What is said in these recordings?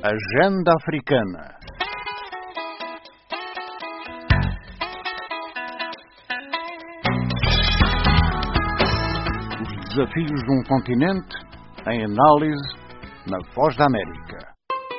Agenda Africana. Os desafios de um continente em análise na Voz da América.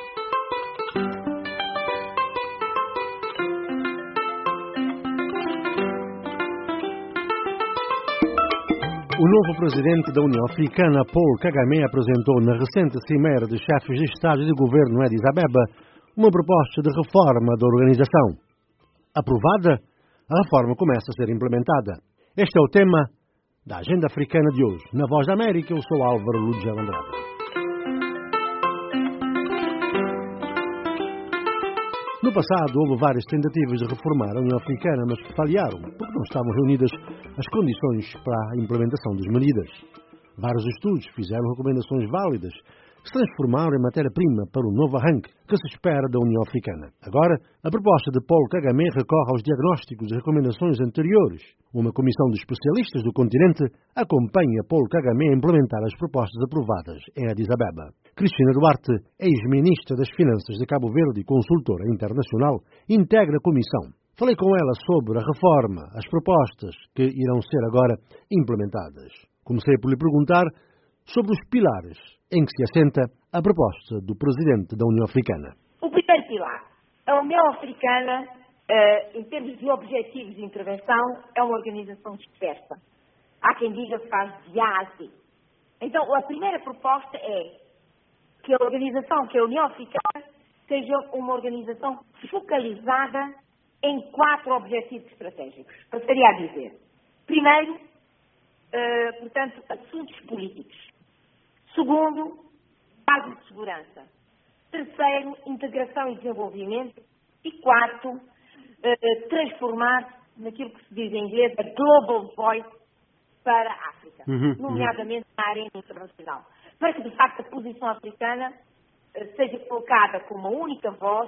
O novo presidente da União Africana, Paul Kagame, apresentou na recente cimeira de chefes de Estado e de Governo em Addis Abeba uma proposta de reforma da organização. Aprovada, a reforma começa a ser implementada. Este é o tema da Agenda Africana de hoje. Na Voz da América, eu sou Álvaro Lúdia Andrade. No passado, houve várias tentativas de reformar a União Africana, mas falharam, porque não estavam reunidas as condições para a implementação das medidas. Vários estudos fizeram recomendações válidas que se transformaram em matéria-prima para o novo arranque que se espera da União Africana. Agora, a proposta de Paul Kagame recorre aos diagnósticos e recomendações anteriores. Uma comissão de especialistas do continente acompanha Paul Kagame a implementar as propostas aprovadas em Addis Abeba. Cristina Duarte, ex-ministra das Finanças de Cabo Verde e consultora internacional, integra a comissão. Falei com ela sobre a reforma, as propostas que irão ser agora implementadas. Comecei por lhe perguntar sobre os pilares em que se assenta a proposta do presidente da União Africana. O primeiro pilar. A União Africana, em termos de objetivos de intervenção, é uma organização dispersa. Há quem diga que faz de A a Z. Então, a primeira proposta é que a organização, que a União Africana, seja uma organização focalizada em 4 objetivos estratégicos. Passaria a dizer. Primeiro, portanto, assuntos políticos. Segundo, base de segurança. Terceiro, integração e desenvolvimento. E quarto, transformar naquilo que se diz em inglês a global voice para a África, nomeadamente na arena internacional. Para que, de facto, a posição africana seja colocada como uma única voz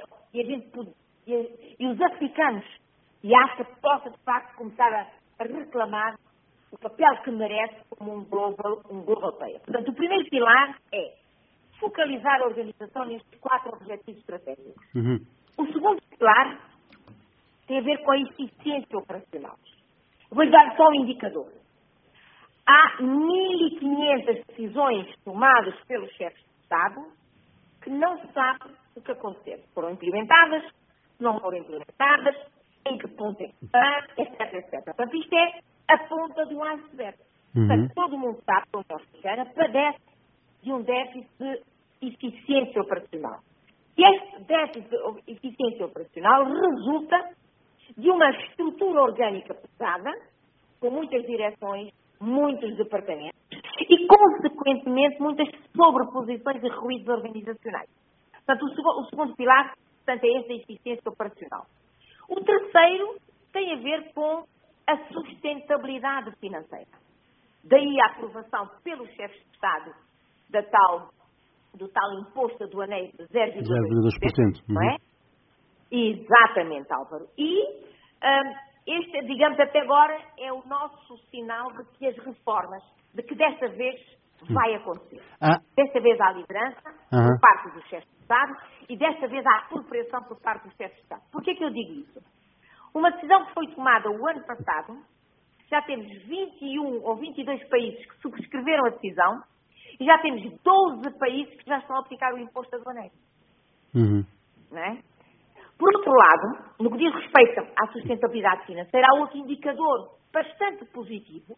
e os africanos e a África possa, de facto, começar a reclamar o papel que merece como um global player. Portanto, o primeiro pilar é focalizar a organização nestes 4 objetivos estratégicos. O segundo pilar tem a ver com a eficiência operacional. Vou-lhe dar só um indicador. Há 1.500 decisões tomadas pelos chefes de Estado que não se sabe o que aconteceu. Foram implementadas, não foram implementadas, em que ponto é que está, etc. Portanto, isto é a ponta do iceberg. Portanto, todo mundo sabe que a União Africana padece de um déficit de eficiência operacional. E este déficit de eficiência operacional resulta de uma estrutura orgânica pesada, com muitas direções, muitos departamentos e, consequentemente, muitas sobreposições e ruídos organizacionais. Portanto, o segundo pilar, portanto, é esta eficiência operacional. O terceiro tem a ver com a sustentabilidade financeira. Daí a aprovação pelos chefes de Estado do tal imposto aduaneiro de 0,2%, não é? Exatamente, Álvaro. E este, digamos, até agora é o nosso sinal de que as reformas, de que desta vez vai acontecer. Desta vez há liderança por parte dos chefes de Estado e desta vez há apropriação por parte dos chefes de Estado. Por que eu digo isso? Uma decisão que foi tomada o ano passado, já temos 21 ou 22 países que subscreveram a decisão e já temos 12 países que já estão a aplicar o imposto aduaneiro. Não é? Por outro lado, no que diz respeito à sustentabilidade financeira, há outro indicador bastante positivo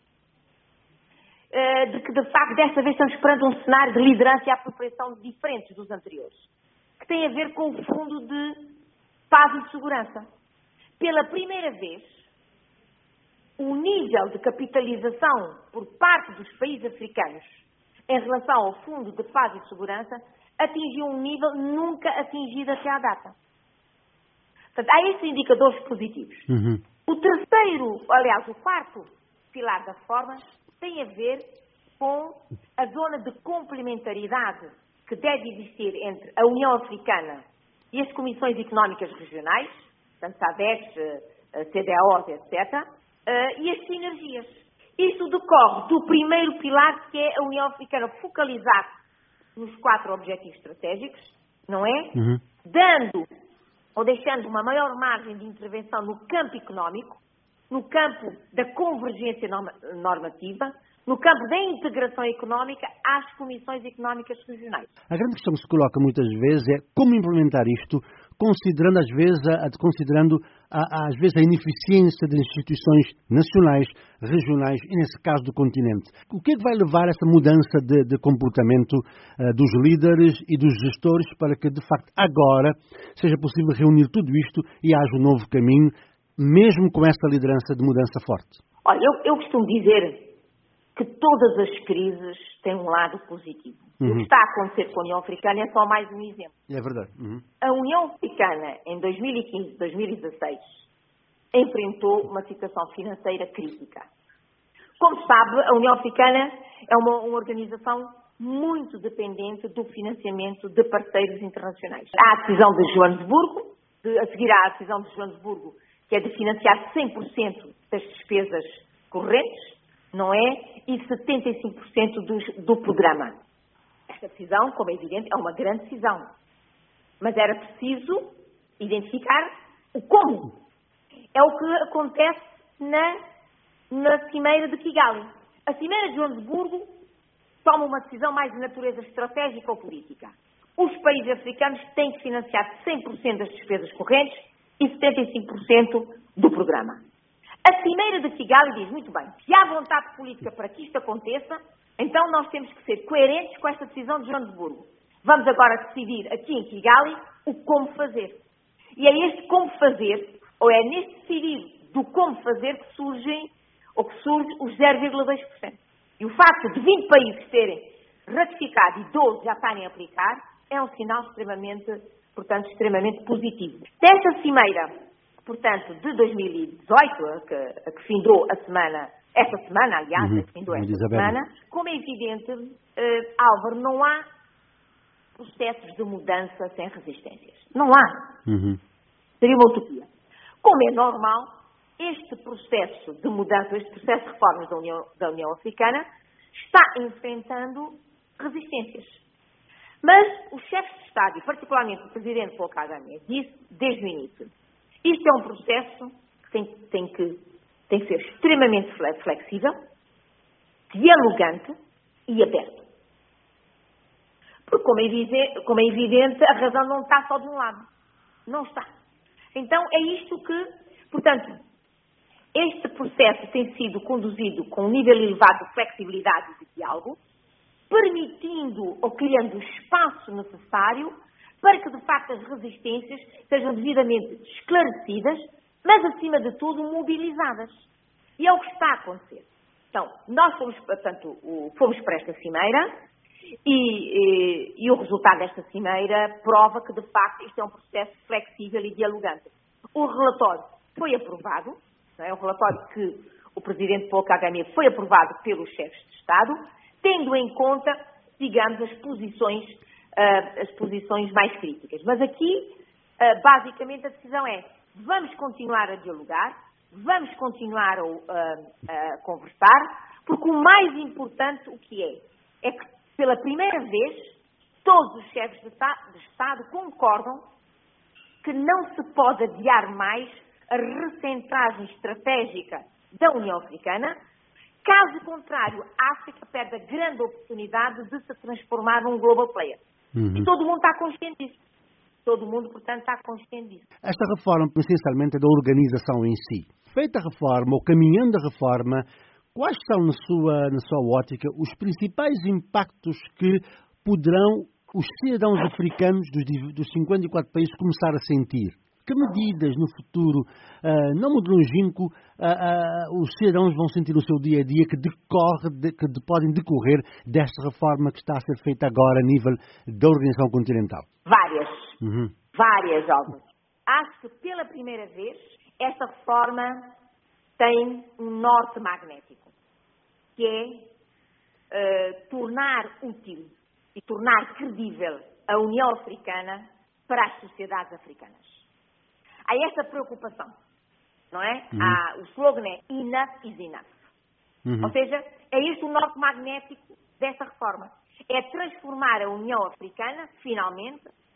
de que, de facto, desta vez estamos perante um cenário de liderança e apropriação diferentes dos anteriores, que tem a ver com o Fundo de Paz e Segurança. Pela primeira vez, o nível de capitalização por parte dos países africanos em relação ao Fundo de Paz e Segurança atingiu um nível nunca atingido até à data. Portanto, há esses indicadores positivos. O terceiro, aliás, o quarto pilar da reforma tem a ver com a zona de complementaridade que deve existir entre a União Africana e as Comissões Económicas Regionais, portanto, SADC, CDAOs, etc., e as sinergias. Isso decorre do primeiro pilar, que é a União Africana focalizar nos 4 objetivos estratégicos, não é? Dando ou deixando uma maior margem de intervenção no campo económico, no campo da convergência normativa, no campo da integração económica às comissões económicas regionais. A grande questão que se coloca muitas vezes é como implementar isto, considerando às vezes a ineficiência das instituições nacionais, regionais e, nesse caso, do continente. O que é que vai levar a essa mudança de comportamento dos líderes e dos gestores para que, de facto, agora seja possível reunir tudo isto e haja um novo caminho, mesmo com esta liderança de mudança forte? Olha, eu costumo dizer que todas as crises têm um lado positivo. O que está a acontecer com a União Africana é só mais um exemplo. É verdade. A União Africana, em 2015, 2016, enfrentou uma situação financeira crítica. Como sabe, a União Africana é uma organização muito dependente do financiamento de parceiros internacionais. Há a decisão de Joanesburgo, a seguir à decisão de Joanesburgo, que é de financiar 100% das despesas correntes, não é? E 75% do programa. Esta decisão, como é evidente, é uma grande decisão. Mas era preciso identificar o como. É o que acontece na Cimeira de Kigali. A Cimeira de Joanesburgo toma uma decisão mais de natureza estratégica ou política. Os países africanos têm que financiar 100% das despesas correntes e 75% do programa. A Cimeira de Kigali diz, muito bem, se há vontade política para que isto aconteça, então nós temos que ser coerentes com esta decisão de Joanesburgo. Vamos agora decidir aqui em Kigali o como fazer. E é este como fazer, ou é neste decidir do como fazer que surge os 0,2%. E o facto de 20 países terem ratificado e 12 já estarem a aplicar é um sinal extremamente positivo. Desta Cimeira, portanto, de 2018, a que findou esta semana, como é evidente, Álvaro, não há processos de mudança sem resistências. Não há. Seria uma utopia. Como é normal, este processo de mudança, este processo de reformas da União Africana está enfrentando resistências. Mas os chefes de Estado, e particularmente o Presidente Paul Kagame, disse desde o início, isto é um processo que tem que ser extremamente flexível, dialogante e aberto. Porque, como é evidente, a razão não está só de um lado. Não está. Então, é isto que, portanto, este processo tem sido conduzido com um nível elevado de flexibilidade e de diálogo, permitindo ou criando o espaço necessário para que, de facto, as resistências sejam devidamente esclarecidas, mas, acima de tudo, mobilizadas. E é o que está a acontecer. Então, nós fomos para esta cimeira e o resultado desta cimeira prova que, de facto, isto é um processo flexível e dialogante. O relatório foi aprovado, não é? O relatório que o Presidente Paul Kagame foi aprovado pelos chefes de Estado, tendo em conta, digamos, as posições mais críticas. Mas aqui, basicamente, a decisão é: vamos continuar a dialogar, vamos continuar a conversar, porque o mais importante, o que é que, pela primeira vez, todos os chefes de Estado concordam que não se pode adiar mais a recentragem estratégica da União Africana. Caso contrário, a África perde a grande oportunidade de se transformar num global player. E todo mundo está consciente disso. Todo mundo, portanto, está consciente disso. Esta reforma, essencialmente, é da organização em si. Feita a reforma, ou caminhando a reforma, quais são, na sua ótica, os principais impactos que poderão os cidadãos africanos dos 54 países começar a sentir? Que medidas no futuro, não muito longínquo, os cidadãos vão sentir no seu dia a dia que podem decorrer desta reforma que está a ser feita agora a nível da organização continental? Várias obras. Acho que pela primeira vez esta reforma tem um norte magnético, que é tornar útil e tornar credível a União Africana para as sociedades africanas. Há esta preocupação, não é? O slogan é Enough is Enough. Ou seja, é este o norte magnético desta reforma. É transformar a União Africana, finalmente,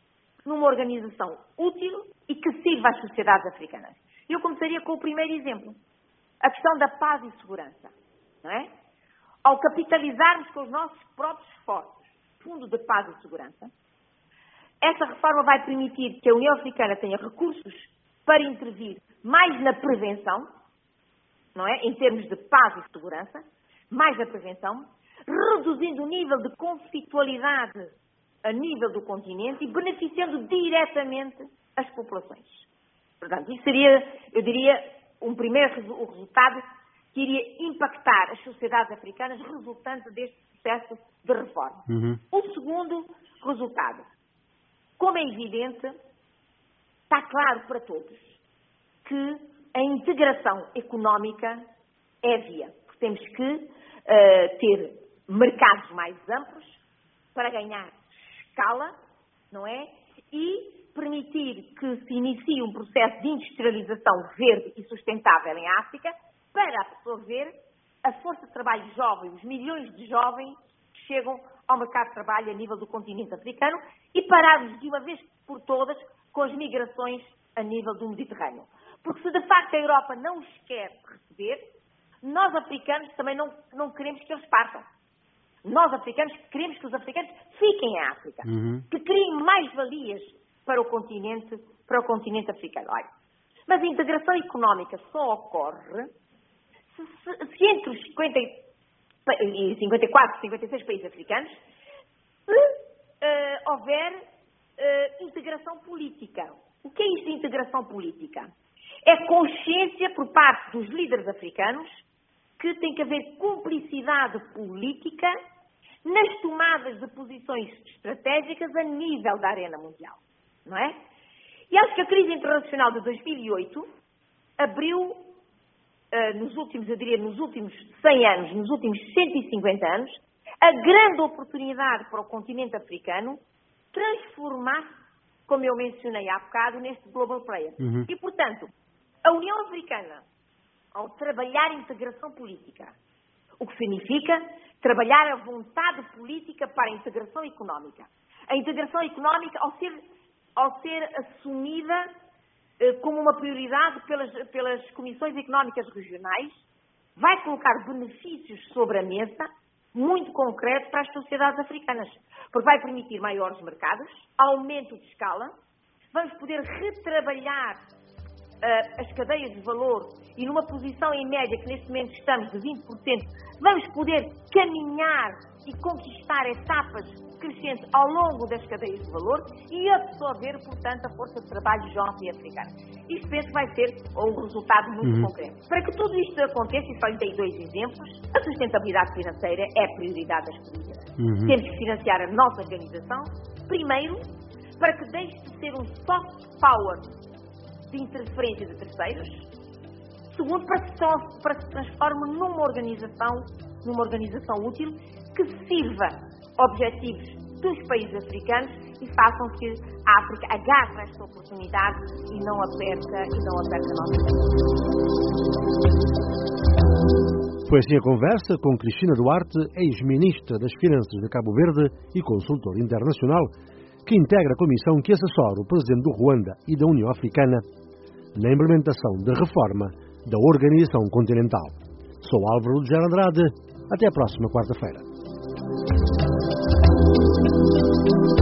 numa organização útil e que sirva às sociedades africanas. Eu começaria com o primeiro exemplo, a questão da paz e segurança, não é? Ao capitalizarmos com os nossos próprios esforços Fundo de Paz e Segurança, essa reforma vai permitir que a União Africana tenha recursos para intervir mais na prevenção, não é? Em termos de paz e segurança, mais na prevenção, reduzindo o nível de conflitualidade a nível do continente e beneficiando diretamente as populações. Portanto, isso seria, eu diria, um primeiro resultado que iria impactar as sociedades africanas resultante deste processo de reforma. O segundo resultado, como é evidente, está claro para todos que a integração económica é a via. Porque temos que ter mercados mais amplos para ganhar escala, não é? E permitir que se inicie um processo de industrialização verde e sustentável em África para absorver a força de trabalho jovem, os milhões de jovens que chegam ao mercado de trabalho a nível do continente africano e pararmos de uma vez por todas com as migrações a nível do Mediterrâneo. Porque se de facto a Europa não os quer receber, nós africanos também não queremos que eles partam. Nós africanos queremos que os africanos fiquem em África, que criem mais valias para o continente africano. Olha, mas a integração económica só ocorre se entre os 54, 56 países africanos houver integração política. O que é isto de integração política? É consciência por parte dos líderes africanos que tem que haver cumplicidade política nas tomadas de posições estratégicas a nível da arena mundial, não é? E acho que a crise internacional de 2008 abriu, nos últimos 100 anos, nos últimos 150 anos, a grande oportunidade para o continente africano transformar-se, como eu mencionei há bocado, neste global player. E, portanto, a União Africana, ao trabalhar a integração política, o que significa trabalhar a vontade política para a integração económica. A integração económica, ao ser assumida como uma prioridade pelas comissões económicas regionais, vai colocar benefícios sobre a mesa, muito concretos para as sociedades africanas, porque vai permitir maiores mercados, aumento de escala, vamos poder retrabalhar as cadeias de valor e numa posição em média que neste momento estamos de 20%, vamos poder caminhar e conquistar etapas crescentes ao longo das cadeias de valor e absorver, portanto, a força de trabalho jovem africana. Isto penso que vai ser um resultado muito concreto. Para que tudo isto aconteça, e só lhe dei 2 exemplos, a sustentabilidade financeira é a prioridade das políticas. Temos que financiar a nossa organização, primeiro, para que deixe de ser um soft power de interferência de terceiros, segundo, para que se transforme numa organização útil que sirva objetivos dos países africanos e façam que a África agarre esta oportunidade e não a perca novamente. Foi assim a conversa com Cristina Duarte, ex-ministra das Finanças de Cabo Verde e consultora internacional, que integra a comissão que assessora o presidente do Ruanda e da União Africana na implementação da reforma da Organização Continental. Sou Álvaro Lugero Andrade. Até a próxima quarta-feira.